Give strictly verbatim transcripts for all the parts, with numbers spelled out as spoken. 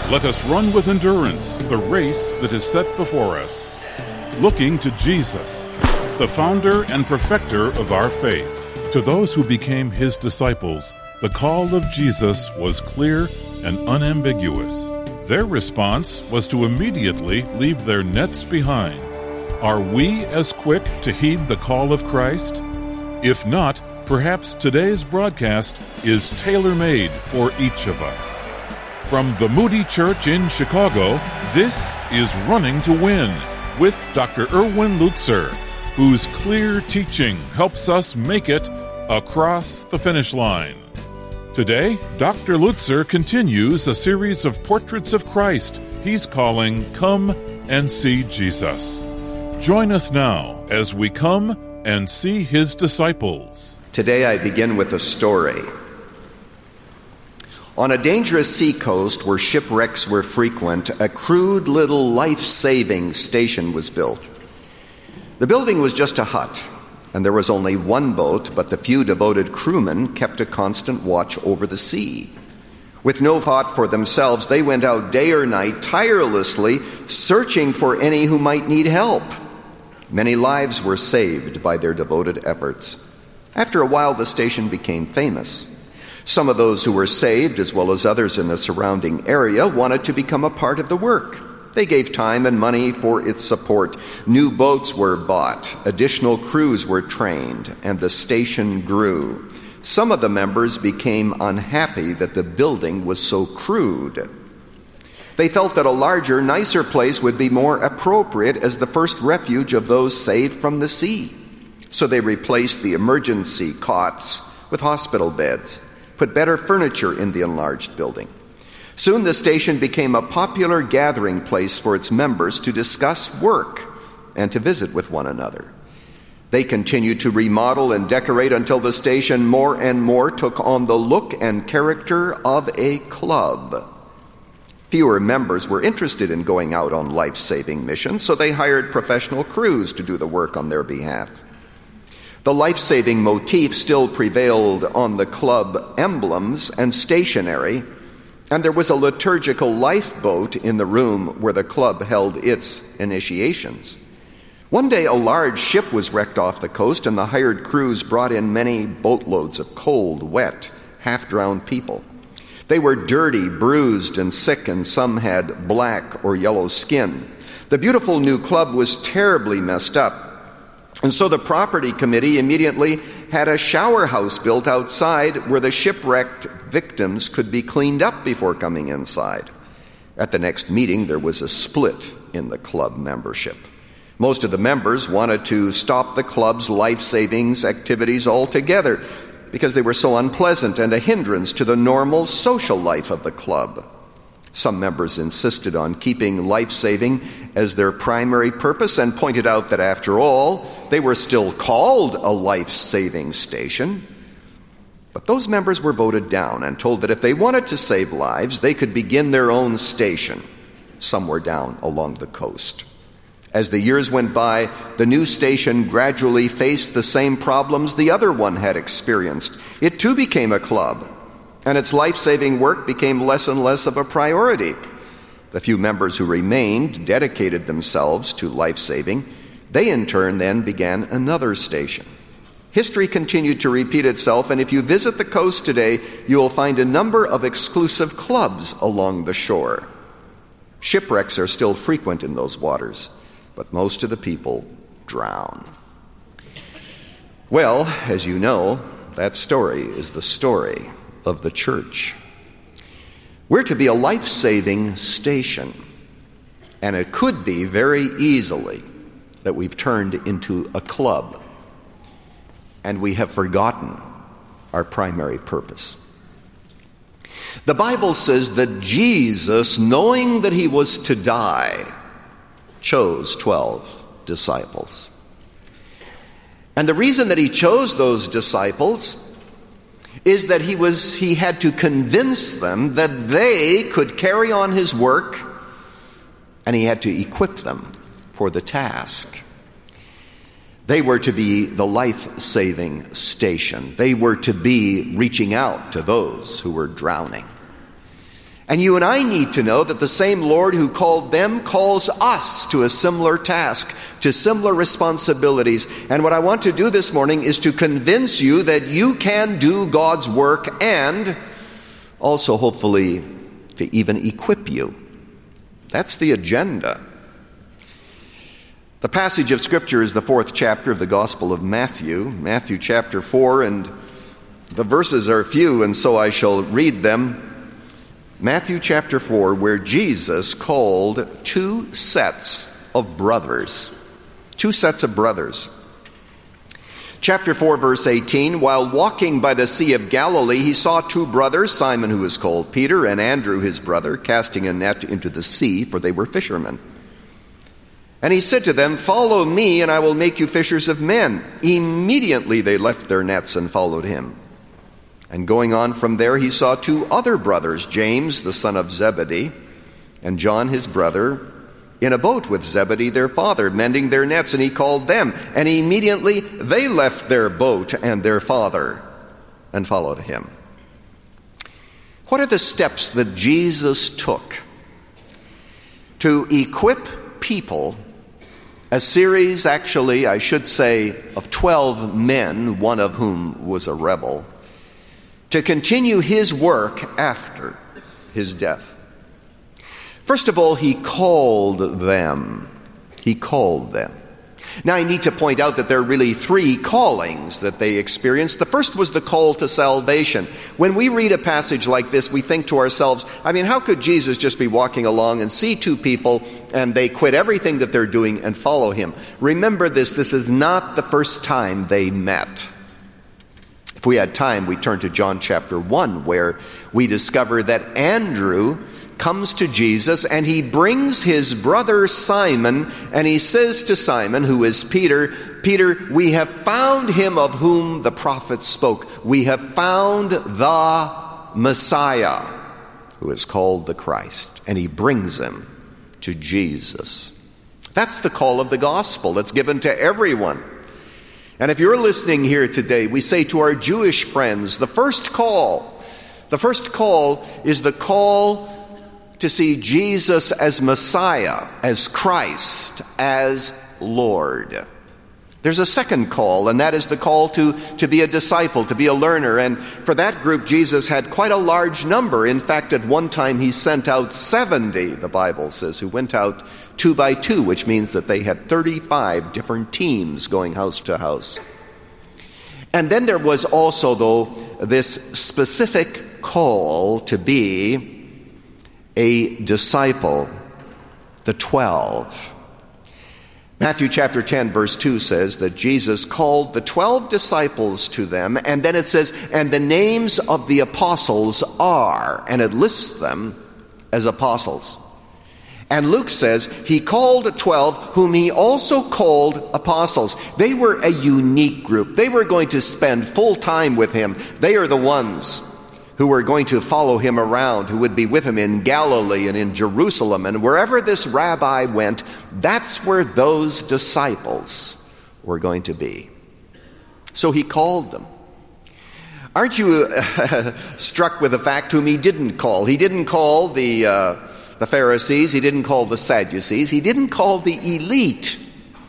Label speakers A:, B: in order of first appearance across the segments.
A: Let us run with endurance the race that is set before us, looking to Jesus, the founder and perfecter of our faith. To those who became his disciples, the call of Jesus was clear and unambiguous. Their response was to immediately leave their nets behind. Are we as quick to heed the call of Christ? If not, perhaps today's broadcast is tailor-made for each of us. From the Moody Church in Chicago, this is Running to Win with Doctor Erwin Lutzer, whose clear teaching helps us make it across the finish line. Today, Doctor Lutzer continues a series of portraits of Christ he's calling Come and See Jesus. Join us now as we come and see his disciples.
B: Today I begin with a story. On a dangerous seacoast where shipwrecks were frequent, a crude little life-saving station was built. The building was just a hut, and there was only one boat, but the few devoted crewmen kept a constant watch over the sea. With no thought for themselves, they went out day or night, tirelessly searching for any who might need help. Many lives were saved by their devoted efforts. After a while, the station became famous. Some of those who were saved, as well as others in the surrounding area, wanted to become a part of the work. They gave time and money for its support. New boats were bought, additional crews were trained, and the station grew. Some of the members became unhappy that the building was so crude. They felt that a larger, nicer place would be more appropriate as the first refuge of those saved from the sea. So they replaced the emergency cots with hospital beds, put better furniture in the enlarged building. Soon the station became a popular gathering place for its members to discuss work and to visit with one another. They continued to remodel and decorate until the station more and more took on the look and character of a club. Fewer members were interested in going out on life-saving missions, so they hired professional crews to do the work on their behalf. The life-saving motif still prevailed on the club emblems and stationery, and there was a liturgical lifeboat in the room where the club held its initiations. One day a large ship was wrecked off the coast, and the hired crews brought in many boatloads of cold, wet, half-drowned people. They were dirty, bruised, and sick, and some had black or yellow skin. The beautiful new club was terribly messed up, and so the property committee immediately had a shower house built outside where the shipwrecked victims could be cleaned up before coming inside. At the next meeting, there was a split in the club membership. Most of the members wanted to stop the club's life-savings activities altogether, because they were so unpleasant and a hindrance to the normal social life of the club. Some members insisted on keeping life-saving as their primary purpose and pointed out that, after all, they were still called a life-saving station. But those members were voted down and told that if they wanted to save lives, they could begin their own station somewhere down along the coast. As the years went by, the new station gradually faced the same problems the other one had experienced. It too became a club, and its life-saving work became less and less of a priority. The few members who remained dedicated themselves to life-saving. They in turn then began another station. History continued to repeat itself, and if you visit the coast today, you will find a number of exclusive clubs along the shore. Shipwrecks are still frequent in those waters, but most of the people drown. Well, as you know, that story is the story of the church. We're to be a life-saving station, and it could be very easily that we've turned into a club, and we have forgotten our primary purpose. The Bible says that Jesus, knowing that he was to die, chose twelve disciples. And the reason that he chose those disciples is that he was he had to convince them that they could carry on his work, and he had to equip them for the task. They were to be the life-saving station. They were to be reaching out to those who were drowning. And you and I need to know that the same Lord who called them calls us to a similar task, to similar responsibilities. And what I want to do this morning is to convince you that you can do God's work, and also hopefully to even equip you. That's the agenda. The passage of Scripture is the fourth chapter of the Gospel of Matthew, Matthew chapter four, and the verses are few, and so I shall read them. Matthew chapter four, where Jesus called two sets of brothers. Two sets of brothers. Chapter four, verse eighteen, while walking by the Sea of Galilee, he saw two brothers, Simon, who is called Peter, and Andrew, his brother, casting a net into the sea, for they were fishermen. And he said to them, "Follow me, and I will make you fishers of men." Immediately they left their nets and followed him. And going on from there, he saw two other brothers, James, the son of Zebedee, and John, his brother, in a boat with Zebedee, their father, mending their nets, and he called them. And immediately they left their boat and their father and followed him. What are the steps that Jesus took to equip people, a series, actually, I should say, of twelve men, one of whom was a rebel, to continue his work after his death? First of all, he called them. He called them. Now, I need to point out that there are really three callings that they experienced. The first was the call to salvation. When we read a passage like this, we think to ourselves, I mean, how could Jesus just be walking along and see two people and they quit everything that they're doing and follow him? Remember this, this is not the first time they met. If we had time, we turn to John chapter one, where we discover that Andrew comes to Jesus and he brings his brother Simon, and he says to Simon, who is Peter, "Peter, we have found him of whom the prophets spoke. We have found the Messiah, who is called the Christ." And he brings him to Jesus. That's the call of the gospel that's given to everyone. And if you're listening here today, we say to our Jewish friends, the first call, the first call is the call to see Jesus as Messiah, as Christ, as Lord. There's a second call, and that is the call to, to be a disciple, to be a learner. And for that group, Jesus had quite a large number. In fact, at one time, he sent out seventy, the Bible says, who went out two by two, which means that they had thirty-five different teams going house to house. And then there was also, though, this specific call to be a disciple, the twelve. Matthew chapter ten, verse two says that Jesus called the twelve disciples to them, and then it says, and the names of the apostles are, and it lists them as apostles. And Luke says he called twelve, whom he also called apostles. They were a unique group. They were going to spend full time with him. They are the ones who were going to follow him around, who would be with him in Galilee and in Jerusalem. And wherever this rabbi went, that's where those disciples were going to be. So he called them. Aren't you uh, struck with the fact whom he didn't call? He didn't call the, uh, the Pharisees. He didn't call the Sadducees. He didn't call the elite.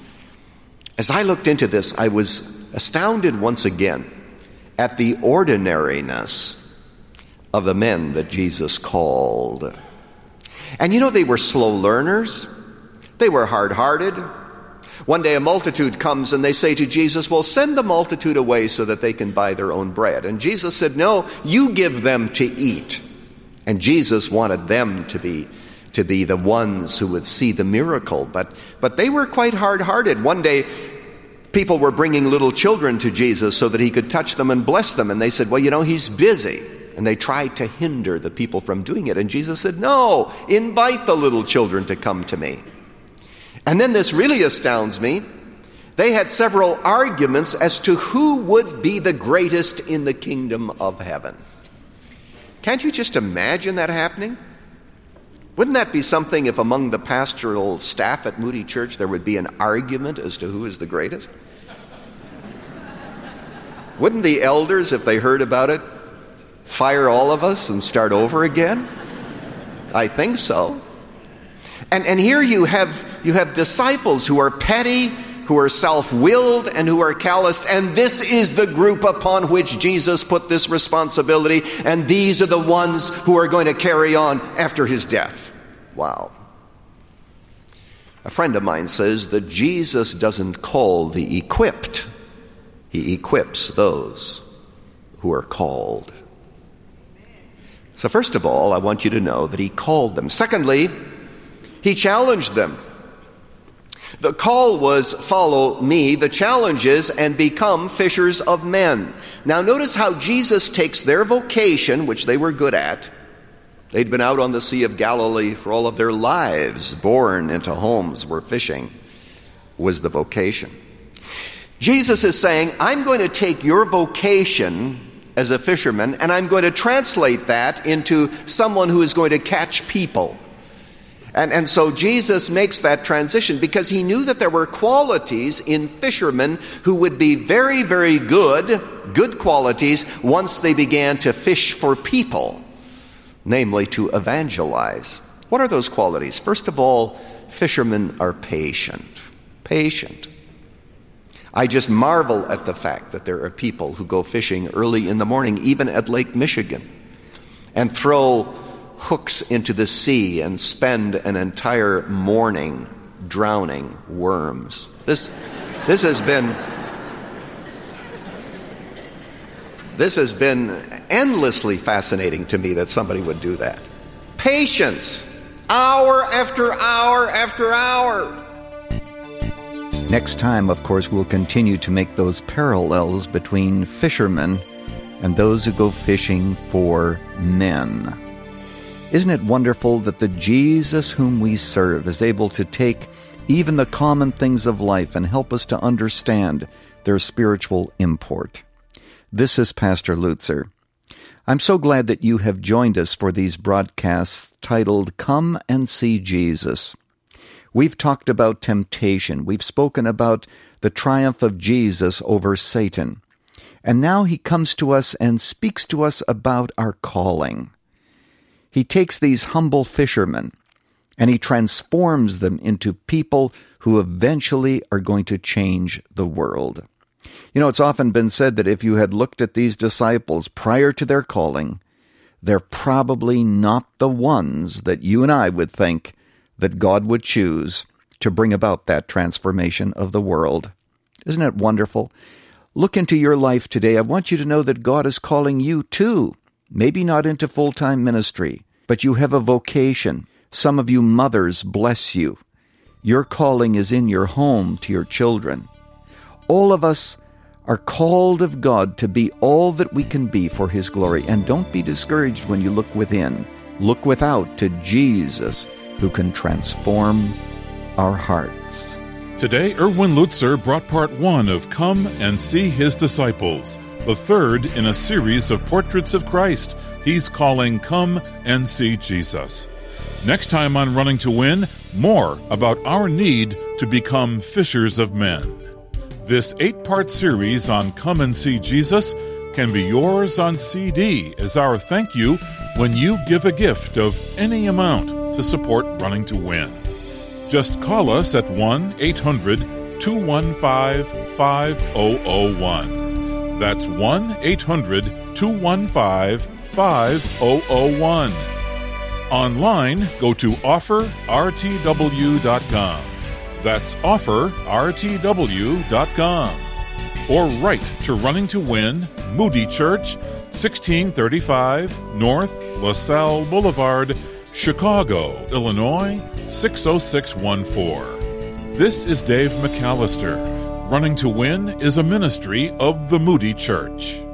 B: As I looked into this, I was astounded once again at the ordinariness of the men that Jesus called. And you know, they were slow learners. They were hard-hearted. One day a multitude comes and they say to Jesus, well, send the multitude away so that they can buy their own bread. And Jesus said, no, you give them to eat. And Jesus wanted them to be to be the ones who would see the miracle. But, but they were quite hard-hearted. One day people were bringing little children to Jesus so that he could touch them and bless them. And they said, well, you know, he's busy. And they tried to hinder the people from doing it. And Jesus said, no, invite the little children to come to me. And then this really astounds me. They had several arguments as to who would be the greatest in the kingdom of heaven. Can't you just imagine that happening? Wouldn't that be something if among the pastoral staff at Moody Church there would be an argument as to who is the greatest? Wouldn't the elders, if they heard about it, fire all of us and start over again? I think so. And, and here you have, you have disciples who are petty, who are self-willed, and who are calloused. And this is the group upon which Jesus put this responsibility. And these are the ones who are going to carry on after his death. Wow. A friend of mine says that Jesus doesn't call the equipped. He equips those who are called. So first of all, I want you to know that he called them. Secondly, he challenged them. The call was, follow me. The challenge is, and become fishers of men. Now notice how Jesus takes their vocation, which they were good at. They'd been out on the Sea of Galilee for all of their lives, born into homes where fishing was the vocation. Jesus is saying, I'm going to take your vocation as a fisherman, and I'm going to translate that into someone who is going to catch people. And, and so Jesus makes that transition because he knew that there were qualities in fishermen who would be very, very good, good qualities once they began to fish for people, namely to evangelize. What are those qualities? First of all, fishermen are patient. Patient. I just marvel at the fact that there are people who go fishing early in the morning, even at Lake Michigan, and throw hooks into the sea and spend an entire morning drowning worms. This, this has been, this has been endlessly fascinating to me that somebody would do that. Patience, hour after hour after hour.
C: Next time, of course, we'll continue to make those parallels between fishermen and those who go fishing for men. Isn't it wonderful that the Jesus whom we serve is able to take even the common things of life and help us to understand their spiritual import? This is Pastor Lutzer. I'm so glad that you have joined us for these broadcasts titled Come and See Jesus. We've talked about temptation. We've spoken about the triumph of Jesus over Satan. And now he comes to us and speaks to us about our calling. He takes these humble fishermen and he transforms them into people who eventually are going to change the world. You know, it's often been said that if you had looked at these disciples prior to their calling, they're probably not the ones that you and I would think that God would choose to bring about that transformation of the world. Isn't it wonderful? Look into your life today. I want you to know that God is calling you too. Maybe not into full-time ministry, but you have a vocation. Some of you mothers, bless you. Your calling is in your home to your children. All of us are called of God to be all that we can be for His glory. And don't be discouraged when you look within. Look without to Jesus, who can transform our hearts.
A: Today, Erwin Lutzer brought part one of Come and See His Disciples, the third in a series of portraits of Christ he's calling Come and See Jesus. Next time on Running to Win, more about our need to become fishers of men. This eight-part series on Come and See Jesus can be yours on C D as our thank you when you give a gift of any amount to support Running to Win. Just call us at one eight hundred two one five five zero zero one. That's one eight hundred two one five five zero zero one. Online, go to offer r t w dot com. That's offer r t w dot com. Or write to Running to Win, Moody Church, sixteen thirty-five North LaSalle Boulevard, Chicago, Illinois, six oh six one four. This is Dave McAllister. Running to Win is a ministry of the Moody Church.